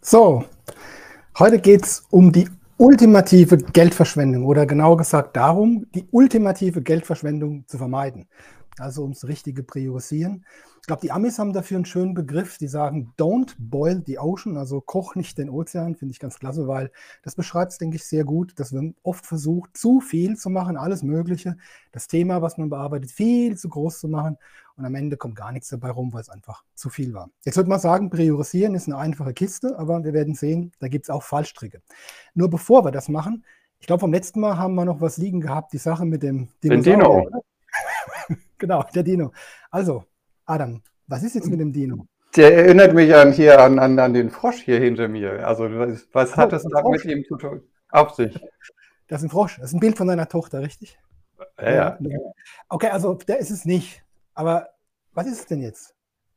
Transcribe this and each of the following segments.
So, heute geht es um die ultimative Geldverschwendung oder genauer gesagt darum, die ultimative Geldverschwendung zu vermeiden. Also ums richtige Priorisieren. Ich glaube, die Amis haben dafür einen schönen Begriff. Die sagen, don't boil the ocean, also koch nicht den Ozean, finde ich ganz klasse, weil das beschreibt es, denke ich, sehr gut, dass wir oft versucht, zu viel zu machen, alles Mögliche, das Thema, was man bearbeitet, viel zu groß zu machen und am Ende kommt gar nichts dabei rum, weil es einfach zu viel war. Jetzt würde man sagen, priorisieren ist eine einfache Kiste, aber wir werden sehen, da gibt es auch Fallstricke. Nur bevor wir das machen, ich glaube, vom letzten Mal haben wir noch was liegen gehabt, die Sache mit dem Den Dinosaurier. Dino. Genau, der Dino. Also, Adam, was ist jetzt mit dem Dino? Der erinnert mich an den Frosch hier hinter mir. Also was hat es da mit ihm zu tun? Auf sich. Das ist ein Frosch. Das ist ein Bild von deiner Tochter, richtig? Ja. Okay, also der ist es nicht. Aber was ist es denn jetzt?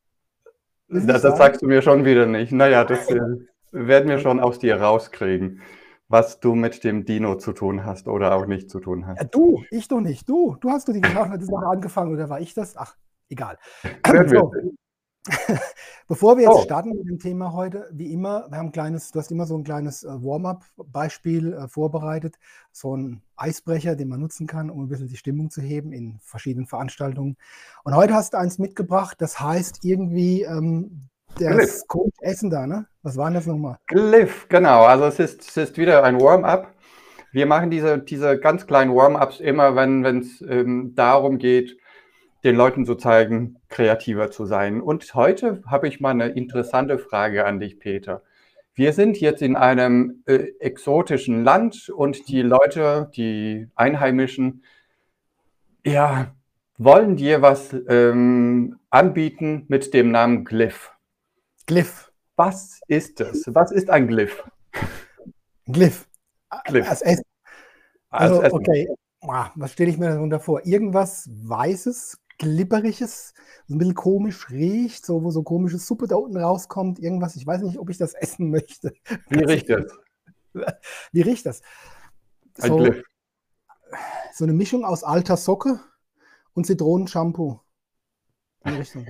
Das sagst du mir schon wieder nicht. Naja, das werden wir schon aus dir rauskriegen, was du mit dem Dino zu tun hast oder auch nicht zu tun hast. Ja, du, ich doch nicht. Du hast doch die Sache angefangen oder war ich das? Ach, egal. So. Bevor wir jetzt starten mit dem Thema heute, wie immer, du hast immer so ein kleines Warm-up-Beispiel vorbereitet, so ein Eisbrecher, den man nutzen kann, um ein bisschen die Stimmung zu heben in verschiedenen Veranstaltungen. Und heute hast du eins mitgebracht, das heißt irgendwie das Coach-Essen da, ne? Was war denn das nochmal? Glyph, genau. Also es ist wieder ein Warm-up. Wir machen diese ganz kleinen Warm-ups immer, wenn es darum geht, den Leuten zu zeigen, kreativer zu sein. Und heute habe ich mal eine interessante Frage an dich, Peter. Wir sind jetzt in einem exotischen Land und die Leute, die Einheimischen, ja, wollen dir was anbieten mit dem Namen Glyph. Glyph. Was ist das? Was ist ein Glyph? Glyph. Glyph. Als Essen. Also, okay. Was stelle ich mir darunter vor? Irgendwas Weißes, Glibberiges, so ein bisschen komisch riecht, so, wo so komische Suppe da unten rauskommt, irgendwas, ich weiß nicht, ob ich das essen möchte. Wie riecht das? Wie riecht das? Ein Glyph. So eine Mischung aus alter Socke und Zitronenshampoo. In die Richtung.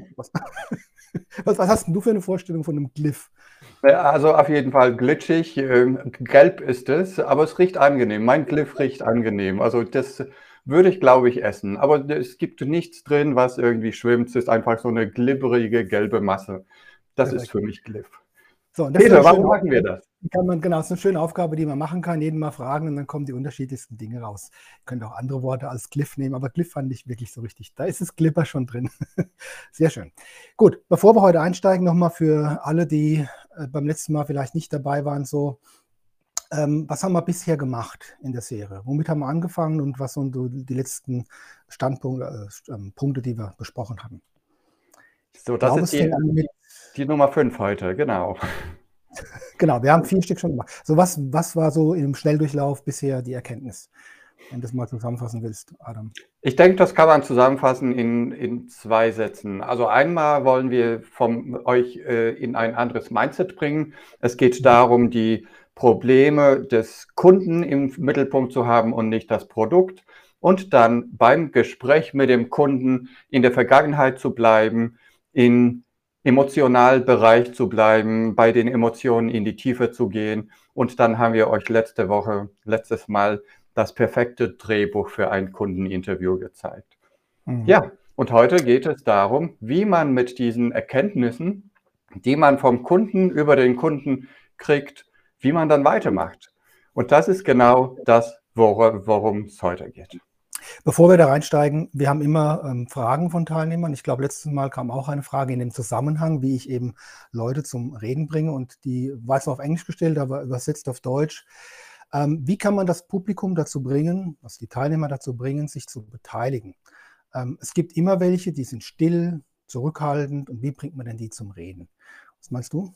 Was hast denn du für eine Vorstellung von einem Glyph? Also auf jeden Fall glitschig, gelb ist es, aber es riecht angenehm. Mein Glyph riecht angenehm. Also das würde ich, glaube ich, essen. Aber es gibt nichts drin, was irgendwie schwimmt. Es ist einfach so eine glibberige, gelbe Masse. Das ist für mich Glyph. So, Peter, warum machen wir das? Genau, das ist eine schöne Aufgabe, die man machen kann. Jeden mal fragen und dann kommen die unterschiedlichsten Dinge raus. Ihr könnt auch andere Worte als Glyph nehmen, aber Glyph fand ich wirklich so richtig. Da ist das Glipper schon drin. Sehr schön. Gut, bevor wir heute einsteigen, nochmal für alle, die beim letzten Mal vielleicht nicht dabei waren, so, was haben wir bisher gemacht in der Serie? Womit haben wir angefangen und was sind so die letzten Punkte, die wir besprochen haben? So, das ist die Nummer 5 heute, genau. Genau, wir haben 4 Stück schon gemacht. So, was war so im Schnelldurchlauf bisher die Erkenntnis, wenn du das mal zusammenfassen willst, Adam? Ich denke, das kann man zusammenfassen in 2 Sätzen. Also einmal wollen wir euch in ein anderes Mindset bringen. Es geht darum, die Probleme des Kunden im Mittelpunkt zu haben und nicht das Produkt. Und dann beim Gespräch mit dem Kunden in der Vergangenheit zu bleiben, im emotionalen Bereich zu bleiben, bei den Emotionen in die Tiefe zu gehen. Und dann haben wir euch letztes Mal das perfekte Drehbuch für ein Kundeninterview gezeigt. Ja, und heute geht es darum, wie man mit diesen Erkenntnissen, die man vom Kunden über den Kunden kriegt, wie man dann weitermacht. Und das ist genau das, worum es heute geht. Bevor wir da reinsteigen, wir haben immer Fragen von Teilnehmern. Ich glaube, letztes Mal kam auch eine Frage in dem Zusammenhang, wie ich eben Leute zum Reden bringe. Und die war zwar auf Englisch gestellt, aber übersetzt auf Deutsch. Wie kann man das Publikum dazu bringen, also die Teilnehmer dazu bringen, sich zu beteiligen? Es gibt immer welche, die sind still, zurückhaltend. Und wie bringt man denn die zum Reden? Was meinst du?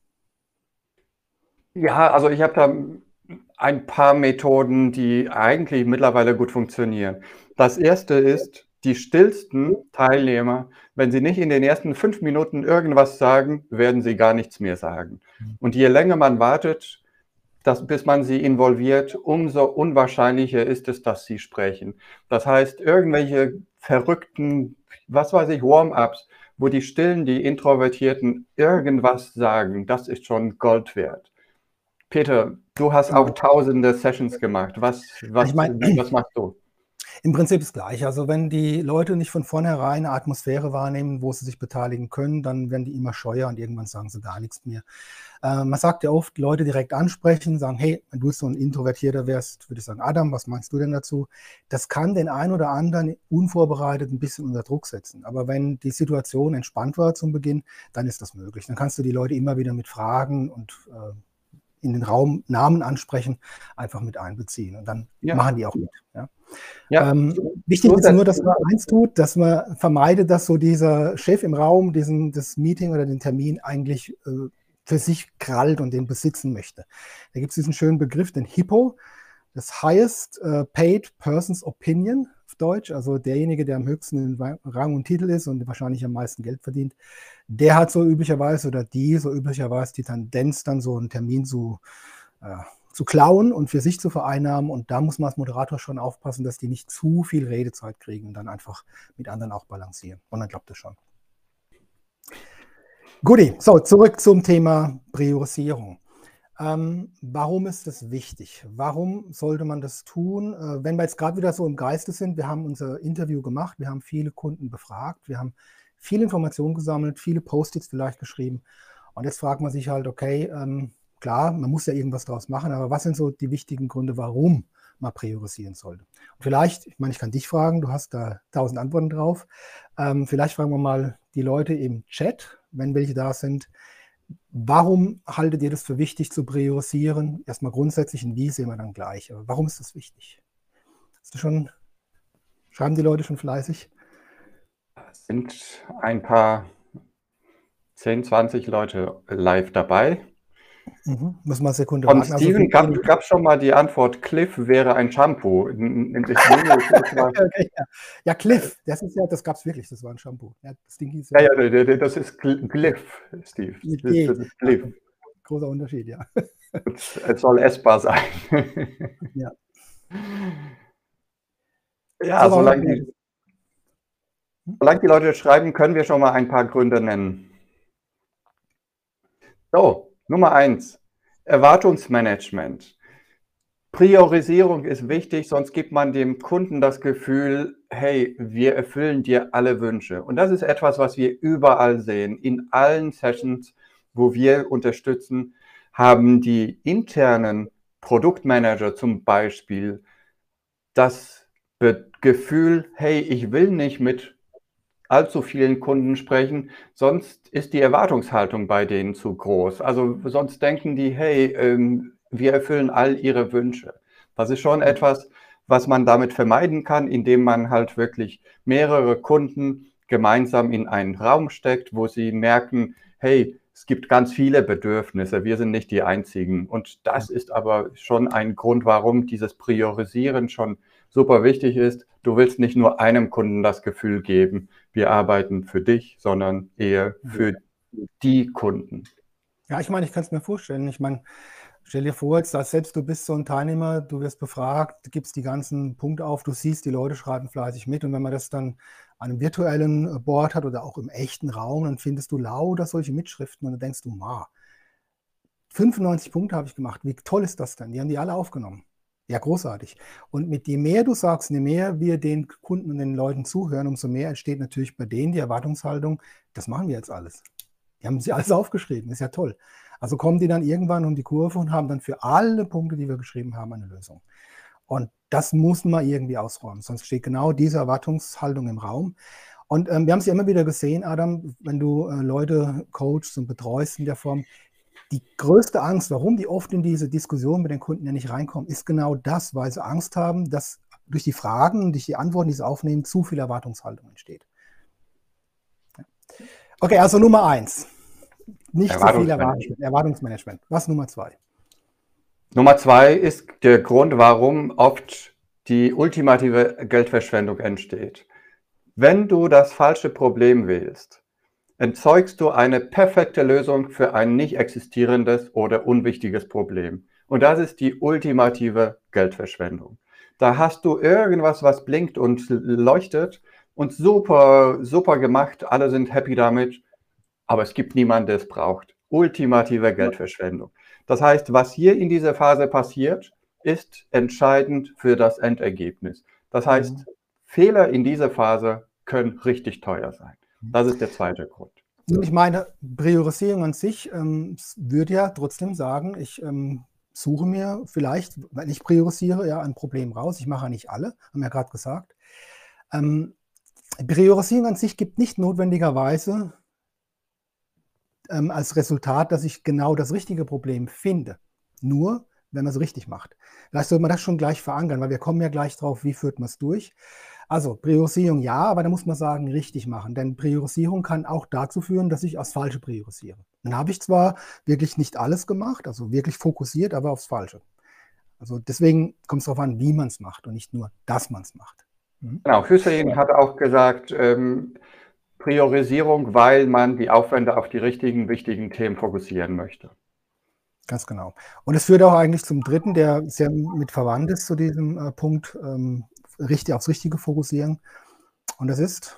Ja, also ich habe da ein paar Methoden, die eigentlich mittlerweile gut funktionieren. Das erste ist, die stillsten Teilnehmer, wenn sie nicht in den ersten 5 Minuten irgendwas sagen, werden sie gar nichts mehr sagen. Und je länger man wartet, bis man sie involviert, umso unwahrscheinlicher ist es, dass sie sprechen. Das heißt, irgendwelche verrückten, was weiß ich, Warm-ups, wo die Stillen, die Introvertierten irgendwas sagen, das ist schon Gold wert. Peter, du hast auch tausende Sessions gemacht. Was machst du? Im Prinzip ist gleich. Also wenn die Leute nicht von vornherein eine Atmosphäre wahrnehmen, wo sie sich beteiligen können, dann werden die immer scheuer und irgendwann sagen sie gar nichts mehr. Man sagt ja oft, Leute direkt ansprechen, sagen, hey, wenn du so ein Introvertierter wärst, würde ich sagen, Adam, was meinst du denn dazu? Das kann den einen oder anderen unvorbereitet ein bisschen unter Druck setzen. Aber wenn die Situation entspannt war zum Beginn, dann ist das möglich. Dann kannst du die Leute immer wieder mit Fragen und in den Raum Namen ansprechen, einfach mit einbeziehen. Und dann machen die auch mit. Ja. Wichtig ist nur, dass man eins tut, dass man vermeidet, dass so dieser Chef im Raum das Meeting oder den Termin eigentlich für sich krallt und den besitzen möchte. Da gibt es diesen schönen Begriff, den HIPPO, das Highest Paid Person's Opinion auf Deutsch, also derjenige, der am höchsten Rang und Titel ist und wahrscheinlich am meisten Geld verdient, der hat so üblicherweise die Tendenz, dann so einen Termin zu klauen und für sich zu vereinnahmen. Und da muss man als Moderator schon aufpassen, dass die nicht zu viel Redezeit kriegen und dann einfach mit anderen auch balancieren. Und dann klappt das schon. Guti, so zurück zum Thema Priorisierung. Warum ist das wichtig? Warum sollte man das tun? Wenn wir jetzt gerade wieder so im Geiste sind, wir haben unser Interview gemacht, wir haben viele Kunden befragt, wir haben viele Informationen gesammelt, viele Post-its vielleicht geschrieben. Und jetzt fragt man sich halt, okay, klar, man muss ja irgendwas draus machen, aber was sind so die wichtigen Gründe, warum man priorisieren sollte? Und vielleicht, ich meine, ich kann dich fragen, du hast da 1000 Antworten drauf. Vielleicht fragen wir mal die Leute im Chat, wenn welche da sind. Warum haltet ihr das für wichtig zu priorisieren? Erstmal grundsätzlich, und wie sehen wir dann gleich. Aber warum ist das wichtig? Schreiben die Leute schon fleißig? Es sind ein paar 10, 20 Leute live dabei. Muss mal eine Sekunde Von warten. Steven gab es schon mal die Antwort, Cliff wäre ein Shampoo. Ja, Cliff, das gab es wirklich, das war ein Shampoo. Ja, das Ding hieß das ist Cliff, Steve. Das ist Cliff. Großer Unterschied, ja. Es soll essbar sein. Ja. Ja, solange die Leute schreiben, können wir schon mal ein paar Gründe nennen. So, Nummer 1, Erwartungsmanagement. Priorisierung ist wichtig, sonst gibt man dem Kunden das Gefühl, hey, wir erfüllen dir alle Wünsche. Und das ist etwas, was wir überall sehen. In allen Sessions, wo wir unterstützen, haben die internen Produktmanager zum Beispiel das Gefühl, hey, ich will nicht mit allzu vielen Kunden sprechen, sonst ist die Erwartungshaltung bei denen zu groß. Also sonst denken die, hey, wir erfüllen all ihre Wünsche. Das ist schon etwas, was man damit vermeiden kann, indem man halt wirklich mehrere Kunden gemeinsam in einen Raum steckt, wo sie merken, hey, es gibt ganz viele Bedürfnisse, wir sind nicht die Einzigen. Und das ist aber schon ein Grund, warum dieses Priorisieren schon super wichtig ist. Du willst nicht nur einem Kunden das Gefühl geben, wir arbeiten für dich, sondern eher für die Kunden. Ja, ich meine, ich kann es mir vorstellen. Ich meine, stell dir vor, jetzt, selbst du bist so ein Teilnehmer, du wirst befragt, du gibst die ganzen Punkte auf, du siehst, die Leute schreiben fleißig mit. Und wenn man das dann an einem virtuellen Board hat oder auch im echten Raum, dann findest du lauter solche Mitschriften und dann denkst du, 95 Punkte habe ich gemacht, wie toll ist das denn? Die haben die alle aufgenommen. Ja, großartig. Und je mehr du sagst, je mehr wir den Kunden und den Leuten zuhören, umso mehr entsteht natürlich bei denen die Erwartungshaltung, das machen wir jetzt alles. Die haben sie alles aufgeschrieben, ist ja toll. Also kommen die dann irgendwann um die Kurve und haben dann für alle Punkte, die wir geschrieben haben, eine Lösung. Und das muss man irgendwie ausräumen, sonst steht genau diese Erwartungshaltung im Raum. Und wir haben es ja immer wieder gesehen, Adam, wenn du Leute coachst und betreust in der Form, die größte Angst, warum die oft in diese Diskussion mit den Kunden ja nicht reinkommen, ist genau das, weil sie Angst haben, dass durch die Fragen, durch die Antworten, die sie aufnehmen, zu viel Erwartungshaltung entsteht. Okay, also Nummer 1. Nicht zu viel Erwartungsmanagement. Was Nummer 2? Nummer 2 ist der Grund, warum oft die ultimative Geldverschwendung entsteht. Wenn du das falsche Problem wählst, erzeugst du eine perfekte Lösung für ein nicht existierendes oder unwichtiges Problem. Und das ist die ultimative Geldverschwendung. Da hast du irgendwas, was blinkt und leuchtet und super, super gemacht, alle sind happy damit, aber es gibt niemanden, der es braucht. Ultimative Geldverschwendung. Das heißt, was hier in dieser Phase passiert, ist entscheidend für das Endergebnis. Das heißt, Fehler in dieser Phase können richtig teuer sein. Das ist der zweite Grund. Ich meine, Priorisierung an sich würde ja trotzdem sagen, ich suche mir vielleicht, wenn ich priorisiere, ja, ein Problem raus. Ich mache ja nicht alle, haben wir ja gerade gesagt. Priorisierung an sich gibt nicht notwendigerweise als Resultat, dass ich genau das richtige Problem finde. Nur, wenn man es richtig macht. Vielleicht sollte man das schon gleich verankern, weil wir kommen ja gleich drauf, wie führt man es durch. Also Priorisierung ja, aber da muss man sagen, richtig machen. Denn Priorisierung kann auch dazu führen, dass ich aufs Falsche priorisiere. Dann habe ich zwar wirklich nicht alles gemacht, also wirklich fokussiert, aber aufs Falsche. Also deswegen kommt es darauf an, wie man es macht und nicht nur, dass man es macht. Genau, Hüseyin hat auch gesagt, Priorisierung, weil man die Aufwände auf die richtigen, wichtigen Themen fokussieren möchte. Ganz genau. Und es führt auch eigentlich zum dritten, der sehr mit verwandt ist zu diesem Punkt, aufs Richtige fokussieren. Und das ist?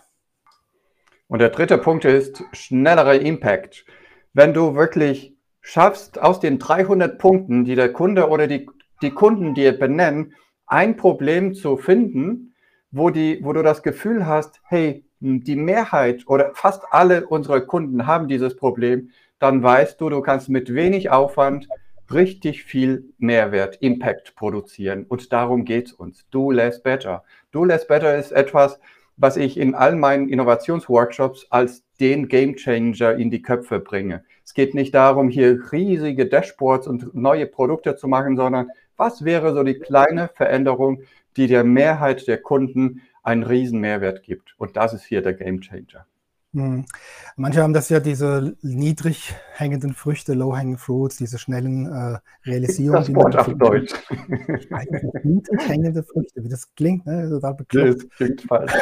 Und der dritte Punkt ist schnellerer Impact. Wenn du wirklich schaffst, aus den 300 Punkten, die der Kunde oder die Kunden dir benennen, ein Problem zu finden, wo du das Gefühl hast, hey, die Mehrheit oder fast alle unsere Kunden haben dieses Problem, dann weißt du, du kannst mit wenig Aufwand richtig viel Mehrwert, Impact produzieren. Und darum geht es uns. Do less better. Do less better ist etwas, was ich in all meinen Innovationsworkshops als den Gamechanger in die Köpfe bringe. Es geht nicht darum, hier riesige Dashboards und neue Produkte zu machen, sondern was wäre so die kleine Veränderung, die der Mehrheit der Kunden einen riesen Mehrwert gibt. Und das ist hier der Gamechanger. Manche haben das ja, diese niedrig hängenden Früchte, low-hanging fruits, diese schnellen Realisierungen. Das Wort auf Deutsch. Niedrig hängende Früchte, wie das klingt, ne? Total bekloppt. Das klingt falsch.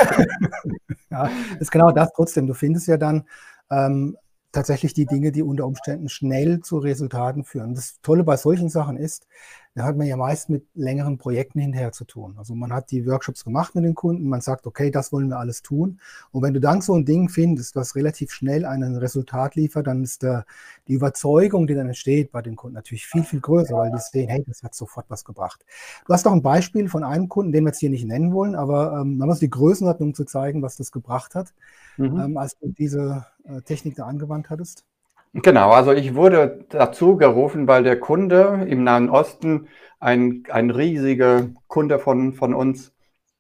Ja, ist genau das trotzdem. Du findest ja dann tatsächlich die Dinge, die unter Umständen schnell zu Resultaten führen. Das Tolle bei solchen Sachen ist, da hat man ja meist mit längeren Projekten hinterher zu tun. Also man hat die Workshops gemacht mit den Kunden, man sagt, okay, das wollen wir alles tun. Und wenn du dann so ein Ding findest, was relativ schnell ein Resultat liefert, dann ist die Überzeugung, die dann entsteht bei den Kunden natürlich viel, viel größer, weil die sehen, hey, das hat sofort was gebracht. Du hast doch ein Beispiel von einem Kunden, den wir jetzt hier nicht nennen wollen, aber man muss die Größenordnung zu zeigen, was das gebracht hat, als du diese Technik da angewandt hattest. Genau, also ich wurde dazu gerufen, weil der Kunde im Nahen Osten, ein riesiger Kunde von uns,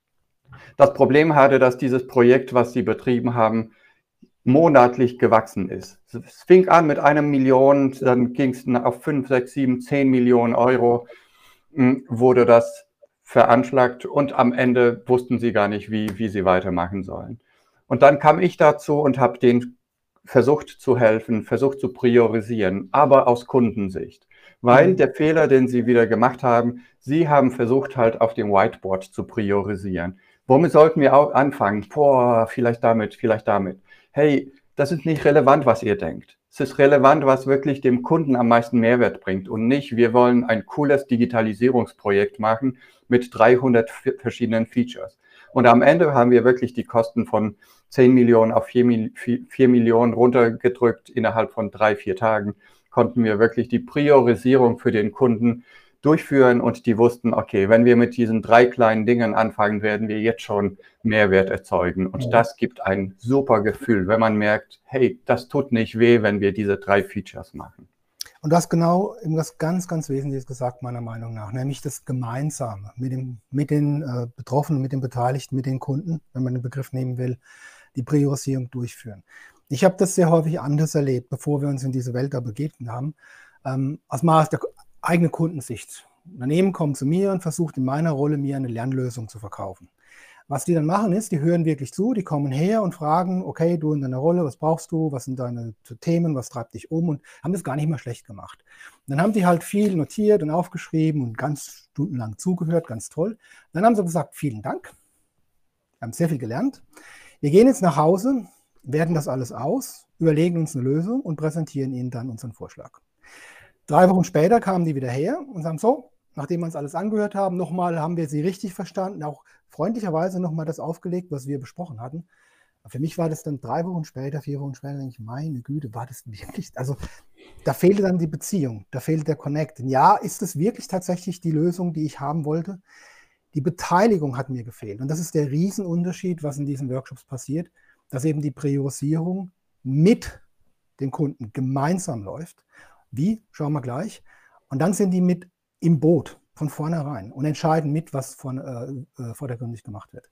das Problem hatte, dass dieses Projekt, was sie betrieben haben, monatlich gewachsen ist. Es fing an mit 1 Million, dann ging es auf 5, 6, 7, 10 Millionen Euro, wurde das veranschlagt und am Ende wussten sie gar nicht, wie sie weitermachen sollen. Und dann kam ich dazu und habe den versucht zu helfen, versucht zu priorisieren, aber aus Kundensicht. Weil der Fehler, den sie wieder gemacht haben, sie haben versucht halt auf dem Whiteboard zu priorisieren. Womit sollten wir auch anfangen? Boah, vielleicht damit, vielleicht damit. Hey, das ist nicht relevant, was ihr denkt. Es ist relevant, was wirklich dem Kunden am meisten Mehrwert bringt und nicht, wir wollen ein cooles Digitalisierungsprojekt machen mit 300 verschiedenen Features. Und am Ende haben wir wirklich die Kosten von 10 Millionen auf 4 Millionen runtergedrückt. Innerhalb von 3, 4 Tagen konnten wir wirklich die Priorisierung für den Kunden durchführen und die wussten, okay, wenn wir mit diesen 3 kleinen Dingen anfangen, werden wir jetzt schon Mehrwert erzeugen. Und das gibt ein super Gefühl, wenn man merkt, hey, das tut nicht weh, wenn wir diese 3 Features machen. Und du hast genau irgendwas ganz, ganz Wesentliches gesagt, meiner Meinung nach, nämlich das Gemeinsame mit den Betroffenen, mit den Beteiligten, mit den Kunden, wenn man den Begriff nehmen will, die Priorisierung durchführen. Ich habe das sehr häufig anders erlebt, bevor wir uns in diese Welt da begeben haben, aus der eigenen Kundensicht. Ein Unternehmen kommt zu mir und versucht in meiner Rolle, mir eine Lernlösung zu verkaufen. Was die dann machen ist, die hören wirklich zu, die kommen her und fragen, okay, du in deiner Rolle, was brauchst du, was sind deine Themen, was treibt dich um, und haben das gar nicht mal schlecht gemacht. Und dann haben die halt viel notiert und aufgeschrieben und ganz stundenlang zugehört, ganz toll. Dann haben sie gesagt, vielen Dank, wir haben sehr viel gelernt. Wir gehen jetzt nach Hause, werten das alles aus, überlegen uns eine Lösung und präsentieren ihnen dann unseren Vorschlag. 3 Wochen später kamen die wieder her und sagen so, nachdem wir uns alles angehört haben, nochmal haben wir sie richtig verstanden, auch freundlicherweise nochmal das aufgelegt, was wir besprochen hatten. Für mich war das dann 3 Wochen später, 4 Wochen später, denke ich, meine Güte, war das wirklich, also da fehlte dann die Beziehung, da fehlt der Connect. Ja, ist es wirklich tatsächlich die Lösung, die ich haben wollte? Die Beteiligung hat mir gefehlt. Und das ist der Riesenunterschied, was in diesen Workshops passiert, dass eben die Priorisierung mit dem Kunden gemeinsam läuft. Wie? Schauen wir gleich. Und dann sind die mit im Boot von vornherein und entscheiden mit, was vordergründig gemacht wird.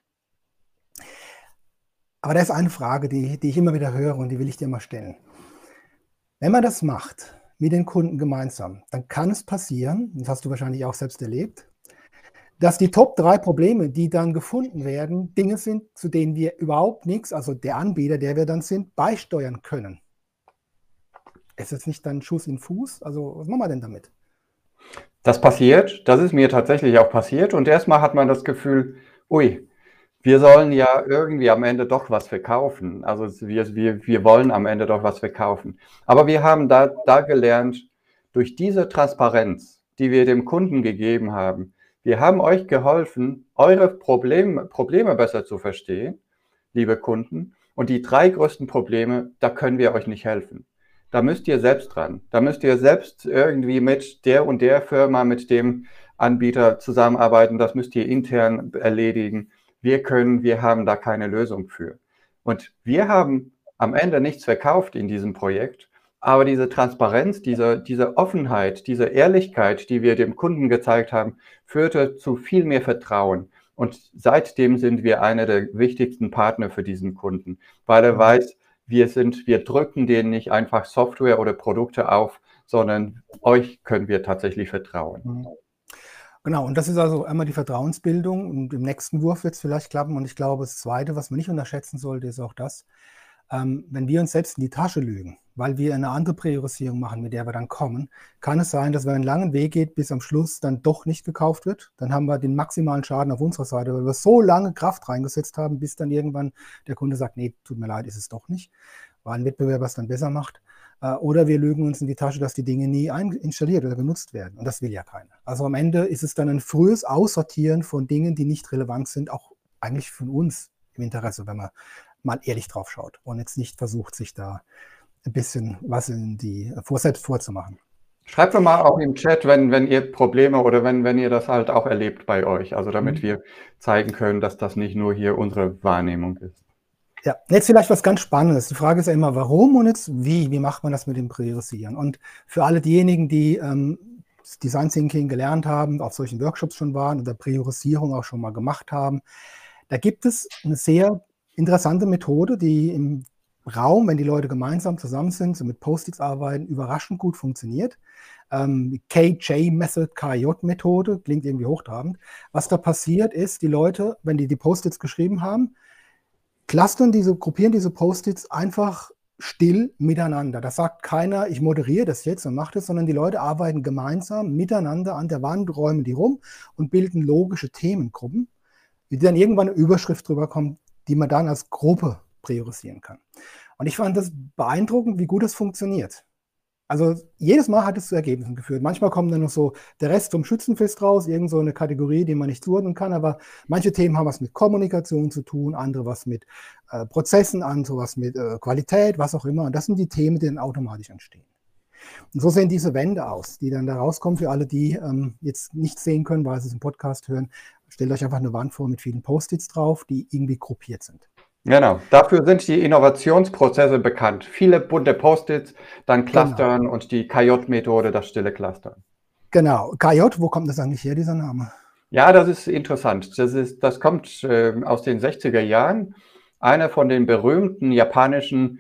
Aber da ist eine Frage, die ich immer wieder höre und die will ich dir mal stellen. Wenn man das macht, mit den Kunden gemeinsam, dann kann es passieren, das hast du wahrscheinlich auch selbst erlebt, dass die Top 3 Probleme, die dann gefunden werden, Dinge sind, zu denen wir überhaupt nichts, also der Anbieter, der wir dann sind, beisteuern können. Ist das nicht dann Schuss in den Fuß? Also was machen wir denn damit? Das passiert, das ist mir tatsächlich auch passiert und erstmal hat man das Gefühl, ui, wir sollen ja irgendwie am Ende doch was verkaufen. Also wir wollen am Ende doch was verkaufen. Aber wir haben da gelernt, durch diese Transparenz, die wir dem Kunden gegeben haben, wir haben euch geholfen, eure Probleme besser zu verstehen, liebe Kunden. Und die 3 größten Probleme, da können wir euch nicht helfen. Da müsst ihr selbst dran. Da müsst ihr selbst irgendwie mit der und der Firma, mit dem Anbieter zusammenarbeiten. Das müsst ihr intern erledigen. Wir haben da keine Lösung für. Und wir haben am Ende nichts verkauft in diesem Projekt, aber diese Transparenz, diese Offenheit, diese Ehrlichkeit, die wir dem Kunden gezeigt haben, führte zu viel mehr Vertrauen. Und seitdem sind wir einer der wichtigsten Partner für diesen Kunden, weil er weiß, wir drücken denen nicht einfach Software oder Produkte auf, sondern euch können wir tatsächlich vertrauen. Genau, und das ist also einmal die Vertrauensbildung und im nächsten Wurf wird es vielleicht klappen. Und ich glaube, das Zweite, was man nicht unterschätzen sollte, ist auch das, wenn wir uns selbst in die Tasche lügen, weil wir eine andere Priorisierung machen, mit der wir dann kommen, kann es sein, dass wir einen langen Weg geht, bis am Schluss dann doch nicht gekauft wird. Dann haben wir den maximalen Schaden auf unserer Seite, weil wir so lange Kraft reingesetzt haben, bis dann irgendwann der Kunde sagt, nee, tut mir leid, ist es doch nicht, weil ein Wettbewerber es dann besser macht. Oder wir lügen uns in die Tasche, dass die Dinge nie installiert oder genutzt werden. Und das will ja keiner. Also am Ende ist es dann ein frühes Aussortieren von Dingen, die nicht relevant sind, auch eigentlich von uns im Interesse, wenn man mal ehrlich drauf schaut und jetzt nicht versucht, sich da ein bisschen was selbst vorzumachen. Schreibt mir mal auch im Chat, wenn ihr Probleme oder wenn ihr das halt auch erlebt bei euch, also damit wir zeigen können, dass das nicht nur hier unsere Wahrnehmung ist. Ja, jetzt vielleicht was ganz Spannendes. Die Frage ist ja immer, warum und jetzt wie? Wie macht man das mit dem Priorisieren? Und für alle diejenigen, die Design Thinking gelernt haben, auf solchen Workshops schon waren oder Priorisierung auch schon mal gemacht haben, da gibt es eine sehr interessante Methode, die im Raum, wenn die Leute gemeinsam zusammen sind, so mit Post-its arbeiten, überraschend gut funktioniert. KJ-Method, KJ-Methode, klingt irgendwie hochtrabend. Was da passiert ist, die Leute, wenn die Post-its geschrieben haben, gruppieren diese Post-its einfach still miteinander. Da sagt keiner, ich moderiere das jetzt und mache das, sondern die Leute arbeiten gemeinsam miteinander an der Wand, räumen die rum und bilden logische Themengruppen, die dann irgendwann eine Überschrift drüber kommt, die man dann als Gruppe priorisieren kann. Und ich fand das beeindruckend, wie gut das funktioniert. Also jedes Mal hat es zu Ergebnissen geführt. Manchmal kommt dann noch so der Rest vom Schützenfest raus, irgend so eine Kategorie, die man nicht zuordnen kann, aber manche Themen haben was mit Kommunikation zu tun, andere was mit Prozessen, andere was mit Qualität, was auch immer. Und das sind die Themen, die dann automatisch entstehen. Und so sehen diese Wände aus, die dann da rauskommen. Für alle, die jetzt nicht sehen können, weil sie es im Podcast hören, stellt euch einfach eine Wand vor mit vielen Post-its drauf, die irgendwie gruppiert sind. Genau, dafür sind die Innovationsprozesse bekannt. Viele bunte Post-its, dann Clustern und die KJ-Methode, das stille Clustern. Genau. KJ, wo kommt das eigentlich her, dieser Name? Ja, das ist interessant. Das kommt aus den 60er Jahren. Einer von den berühmten japanischen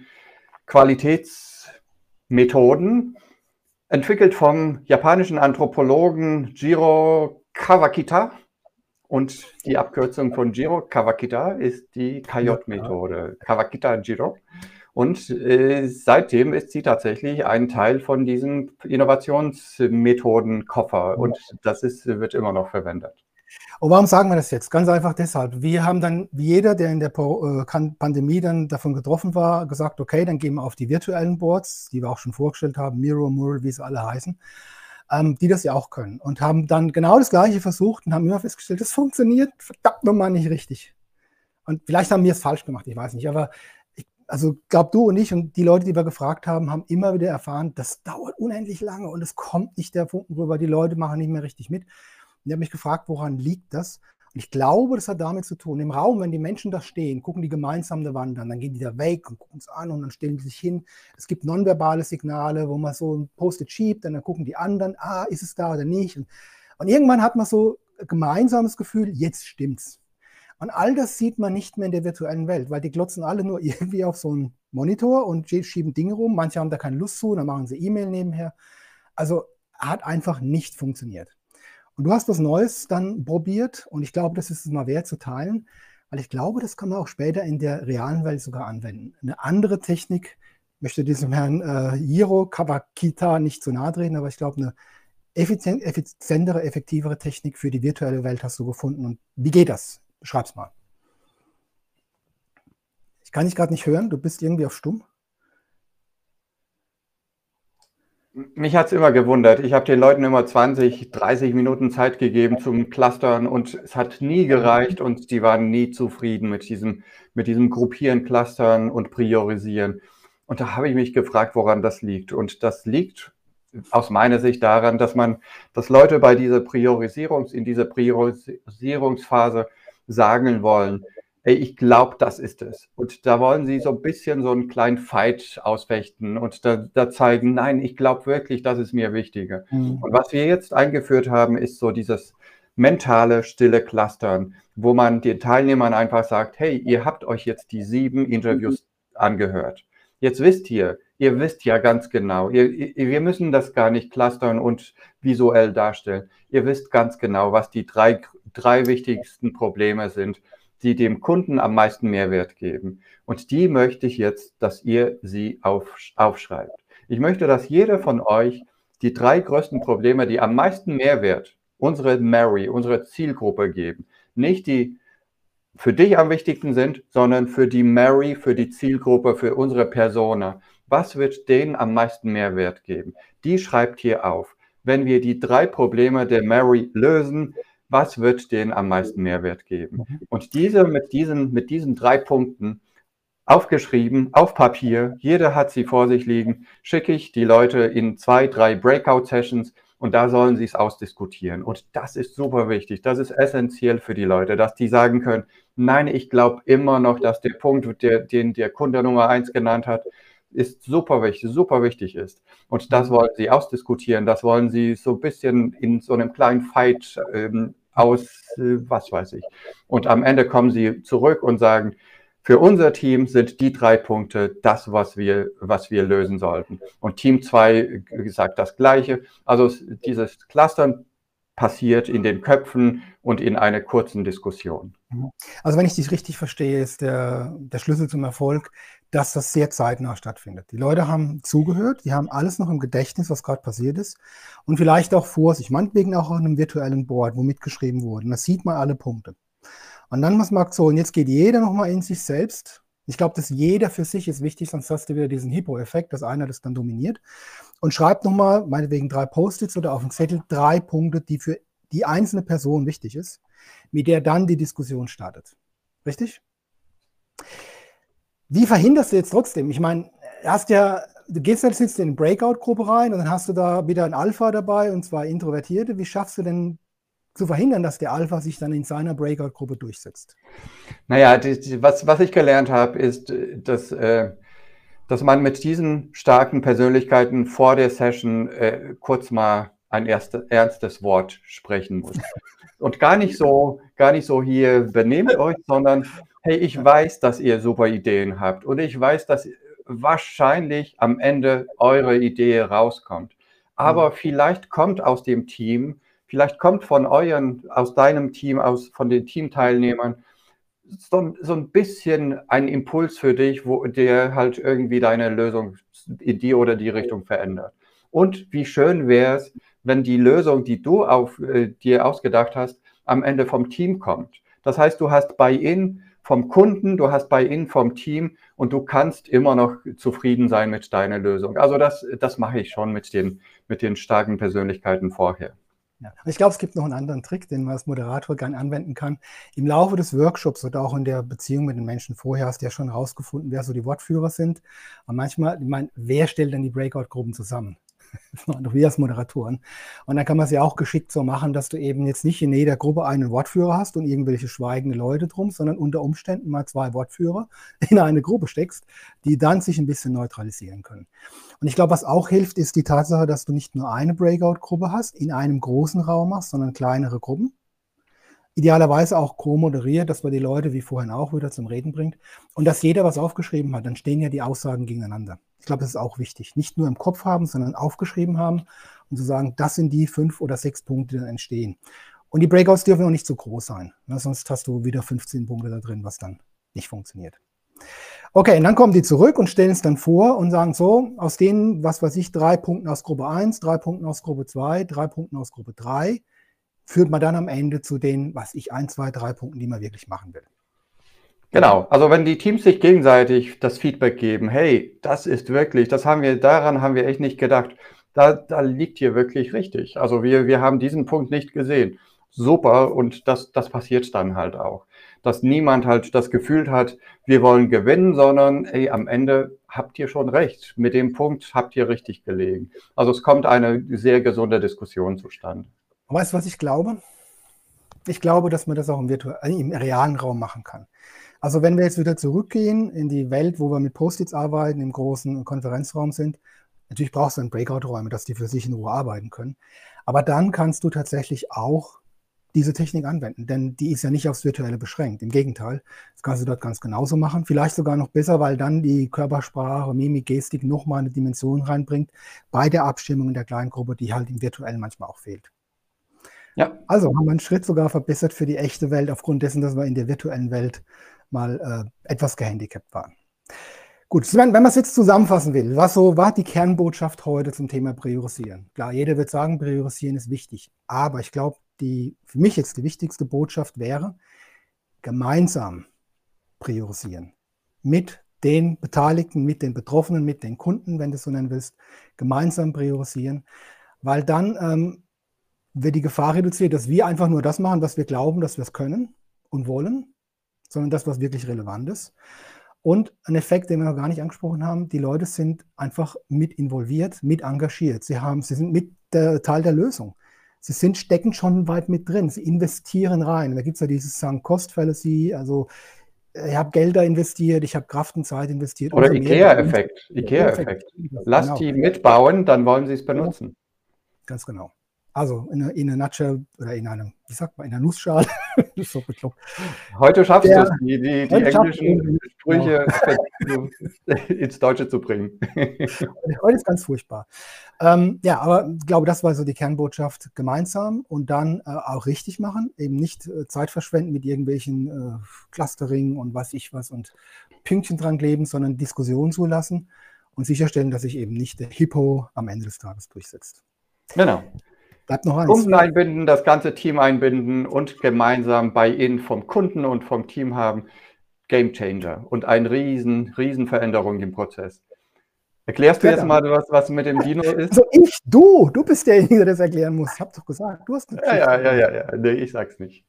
Qualitätsmethoden, entwickelt vom japanischen Anthropologen Jiro Kawakita. Und die Abkürzung von Jiro Kawakita ist die KJ-Methode, Kawakita Jiro. Und seitdem ist sie tatsächlich ein Teil von diesem Innovationsmethodenkoffer. Und das wird immer noch verwendet. Und warum sagen wir das jetzt? Ganz einfach deshalb. Wir haben dann, wie jeder, der in der Pandemie dann davon getroffen war, gesagt, okay, dann gehen wir auf die virtuellen Boards, die wir auch schon vorgestellt haben, Miro, Mural, wie sie alle heißen. die das ja auch können und haben dann genau das Gleiche versucht und haben immer festgestellt, das funktioniert verdammt nochmal nicht richtig. Und vielleicht haben wir es falsch gemacht, ich weiß nicht, aber also glaube du und ich und die Leute, die wir gefragt haben, haben immer wieder erfahren, das dauert unendlich lange und es kommt nicht der Funken rüber, die Leute machen nicht mehr richtig mit. Und ich habe mich gefragt, woran liegt das? Und ich glaube, das hat damit zu tun, im Raum, wenn die Menschen da stehen, gucken die gemeinsam eine Wand an, dann gehen die da weg und gucken es an und dann stellen die sich hin. Es gibt nonverbale Signale, wo man so ein Post-it schiebt, dann gucken die anderen, ist es da oder nicht? Und irgendwann hat man so ein gemeinsames Gefühl, jetzt stimmt's. Und all das sieht man nicht mehr in der virtuellen Welt, weil die glotzen alle nur irgendwie auf so einen Monitor und schieben Dinge rum. Manche haben da keine Lust zu, dann machen sie E-Mail nebenher. Also hat einfach nicht funktioniert. Und du hast was Neues dann probiert und ich glaube, das ist es mal wert zu teilen, weil ich glaube, das kann man auch später in der realen Welt sogar anwenden. Eine andere Technik, ich möchte diesem Herrn Hiro Kawakita nicht zu nahe treten, aber ich glaube, eine effizientere, effektivere Technik für die virtuelle Welt hast du gefunden. Und wie geht das? Beschreib's mal. Ich kann dich gerade nicht hören, du bist irgendwie auf stumm. Mich hat es immer gewundert. Ich habe den Leuten immer 20, 30 Minuten Zeit gegeben zum Clustern und es hat nie gereicht und die waren nie zufrieden mit diesem Gruppieren, Clustern und Priorisieren. Und da habe ich mich gefragt, woran das liegt. Und das liegt aus meiner Sicht daran, dass Leute bei in dieser Priorisierungsphase sagen wollen, hey, ich glaube, das ist es. Und da wollen sie so ein bisschen so einen kleinen Fight ausfechten und da zeigen, nein, ich glaube wirklich, das ist mir wichtiger. Und was wir jetzt eingeführt haben, ist so dieses mentale, stille Clustern, wo man den Teilnehmern einfach sagt, hey, ihr habt euch jetzt die 7 Interviews angehört. Jetzt ihr wisst ja ganz genau, wir müssen das gar nicht clustern und visuell darstellen. Ihr wisst ganz genau, was die drei wichtigsten Probleme sind, die dem Kunden am meisten Mehrwert geben. Und die möchte ich jetzt, dass ihr sie aufschreibt. Ich möchte, dass jeder von euch die 3 größten Probleme, die am meisten Mehrwert unsere Zielgruppe geben, nicht die für dich am wichtigsten sind, sondern für die Mary, für die Zielgruppe, für unsere Persona. Was wird denen am meisten Mehrwert geben? Die schreibt hier auf. Wenn wir die 3 Probleme der Mary lösen, was wird denen am meisten Mehrwert geben? Und mit diesen 3 Punkten aufgeschrieben, auf Papier, jeder hat sie vor sich liegen, schicke ich die Leute in 2, 3 Breakout-Sessions und da sollen sie es ausdiskutieren. Und das ist super wichtig, das ist essentiell für die Leute, dass die sagen können, nein, ich glaube immer noch, dass der Punkt, den der Kunde Nummer 1 genannt hat, ist super wichtig ist. Und das wollen sie ausdiskutieren, das wollen sie so ein bisschen in so einem kleinen Fight was weiß ich. Und am Ende kommen sie zurück und sagen, für unser Team sind die 3 Punkte das, was wir lösen sollten. Und Team 2 sagt das Gleiche. Also dieses Clustern passiert in den Köpfen und in einer kurzen Diskussion. Also wenn ich dich richtig verstehe, ist der Schlüssel zum Erfolg, dass das sehr zeitnah stattfindet. Die Leute haben zugehört, die haben alles noch im Gedächtnis, was gerade passiert ist und vielleicht auch vor sich, meinetwegen auch auf einem virtuellen Board, wo mitgeschrieben wurde. Und da sieht man alle Punkte. Und dann muss man so, und jetzt geht jeder nochmal in sich selbst. Ich glaube, dass jeder für sich ist wichtig, sonst hast du wieder diesen Hippo-Effekt, dass einer das dann dominiert. Und schreibt nochmal, meinetwegen 3 Post-its oder auf dem Zettel 3 Punkte, die für die einzelne Person wichtig ist, mit der dann die Diskussion startet. Richtig? Wie verhinderst du jetzt trotzdem? Ich meine, du gehst jetzt in eine Breakout-Gruppe rein und dann hast du da wieder ein Alpha dabei und 2 Introvertierte. Wie schaffst du denn zu verhindern, dass der Alpha sich dann in seiner Breakout-Gruppe durchsetzt? Naja, was ich gelernt habe, ist, dass man mit diesen starken Persönlichkeiten vor der Session kurz mal ein ernstes Wort sprechen muss. Und gar nicht so hier benehmt euch, sondern hey, ich weiß, dass ihr super Ideen habt und ich weiß, dass wahrscheinlich am Ende eure Idee rauskommt. Aber vielleicht kommt aus dem Team, vielleicht kommt aus deinem Team, von den Teamteilnehmern so ein bisschen ein Impuls für dich, der halt irgendwie deine Lösung in die oder die Richtung verändert. Und wie schön wäre es, wenn die Lösung, die du dir ausgedacht hast, am Ende vom Team kommt. Das heißt, du hast Buy-in vom Kunden, du hast Buy-in vom Team und du kannst immer noch zufrieden sein mit deiner Lösung. Also das mache ich schon mit den starken Persönlichkeiten vorher. Ja. Ich glaube, es gibt noch einen anderen Trick, den man als Moderator gerne anwenden kann. Im Laufe des Workshops oder auch in der Beziehung mit den Menschen vorher hast du ja schon herausgefunden, wer so die Wortführer sind. Und manchmal, ich meine, wer stellt dann die Breakout-Gruppen zusammen? Das machen doch wir als Moderatoren. Und dann kann man es ja auch geschickt so machen, dass du eben jetzt nicht in jeder Gruppe einen Wortführer hast und irgendwelche schweigende Leute drum, sondern unter Umständen mal 2 Wortführer in eine Gruppe steckst, die dann sich ein bisschen neutralisieren können. Und ich glaube, was auch hilft, ist die Tatsache, dass du nicht nur eine Breakout-Gruppe hast, in einem großen Raum machst, sondern kleinere Gruppen. Idealerweise auch co-moderiert, dass man die Leute wie vorhin auch wieder zum Reden bringt. Und dass jeder was aufgeschrieben hat, dann stehen ja die Aussagen gegeneinander. Ich glaube, das ist auch wichtig. Nicht nur im Kopf haben, sondern aufgeschrieben haben und zu sagen, das sind die 5 oder 6 Punkte, die dann entstehen. Und die Breakouts dürfen auch nicht so groß sein, ne? Sonst hast du wieder 15 Punkte da drin, was dann nicht funktioniert. Okay, und dann kommen die zurück und stellen es dann vor und sagen so, aus denen, was weiß ich, 3 Punkten aus Gruppe 1, 3 Punkten aus Gruppe 2, 3 Punkten aus Gruppe 3, führt man dann am Ende zu den, was ich, 1, 2, 3 Punkten, die man wirklich machen will. Genau, also wenn die Teams sich gegenseitig das Feedback geben, hey, das ist wirklich, daran haben wir echt nicht gedacht, da liegt hier wirklich richtig. Also wir haben diesen Punkt nicht gesehen. Super, und das passiert dann halt auch. Dass niemand halt das Gefühl hat, wir wollen gewinnen, sondern ey, am Ende habt ihr schon recht. Mit dem Punkt habt ihr richtig gelegen. Also es kommt eine sehr gesunde Diskussion zustande. Weißt du, was ich glaube? Ich glaube, dass man das auch im realen Raum machen kann. Also wenn wir jetzt wieder zurückgehen in die Welt, wo wir mit Post-its arbeiten, im großen Konferenzraum sind, natürlich brauchst du dann Breakout-Räume, dass die für sich in Ruhe arbeiten können. Aber dann kannst du tatsächlich auch diese Technik anwenden, denn die ist ja nicht aufs Virtuelle beschränkt. Im Gegenteil, das kannst du dort ganz genauso machen, vielleicht sogar noch besser, weil dann die Körpersprache, Mimik, Gestik nochmal eine Dimension reinbringt bei der Abstimmung in der kleinen Gruppe, die halt im Virtuellen manchmal auch fehlt. Ja. Also haben wir einen Schritt sogar verbessert für die echte Welt, aufgrund dessen, dass wir in der virtuellen Welt mal etwas gehandicapt waren. Gut, wenn man es jetzt zusammenfassen will, was so war die Kernbotschaft heute zum Thema Priorisieren? Klar, jeder wird sagen, Priorisieren ist wichtig, aber ich glaube, für mich jetzt die wichtigste Botschaft wäre, gemeinsam priorisieren. Mit den Beteiligten, mit den Betroffenen, mit den Kunden, wenn du es so nennen willst, gemeinsam priorisieren, weil dann wird die Gefahr reduziert, dass wir einfach nur das machen, was wir glauben, dass wir es können und wollen, sondern das, was wirklich relevant ist. Und ein Effekt, den wir noch gar nicht angesprochen haben, die Leute sind einfach mit involviert, mit engagiert. Sie sind mit Teil der Lösung. Sie stecken schon weit mit drin. Sie investieren rein. Da gibt es ja dieses Sunk-Cost-Fallacy, also ich habe Gelder investiert, ich habe Kraft und Zeit investiert. Oder IKEA-Effekt. IKEA-Effekt. Lasst die mitbauen, dann wollen sie es benutzen. Ganz genau. Also in einer Nutshell oder in einer Nussschale. So bekloppt. Heute schaffst du es, die englischen Sprüche ins Deutsche zu bringen. Heute ist ganz furchtbar. Ja, aber ich glaube, das war so die Kernbotschaft, gemeinsam und dann auch richtig machen, eben nicht Zeit verschwenden mit irgendwelchen Clustering und weiß ich was und Pünktchen dran kleben, sondern Diskussionen zulassen und sicherstellen, dass sich eben nicht der Hippo am Ende des Tages durchsetzt. Genau. Bleibt noch eins. Kunden einbinden, das ganze Team einbinden und gemeinsam Buy-in vom Kunden und vom Team haben. Game Changer und eine riesen Veränderung im Prozess. Erklärst du jetzt mal, was mit dem Dino ist? Also du bist derjenige, der das erklären muss. Ich hab doch gesagt, du hast eine Geschichte. Ja. Nee, ich sag's nicht.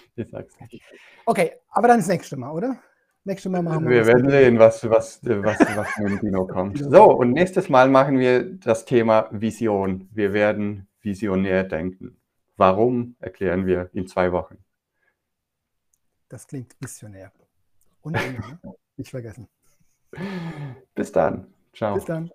Okay, aber dann das nächste Mal, oder? Nächstes Mal machen wir werden sehen, was mit dem Dino kommt. So, und nächstes Mal machen wir das Thema Vision. Wir werden visionär denken. Warum, erklären wir in 2 Wochen. Das klingt visionär. Und immer, ne? Nicht vergessen. Bis dann. Ciao. Bis dann.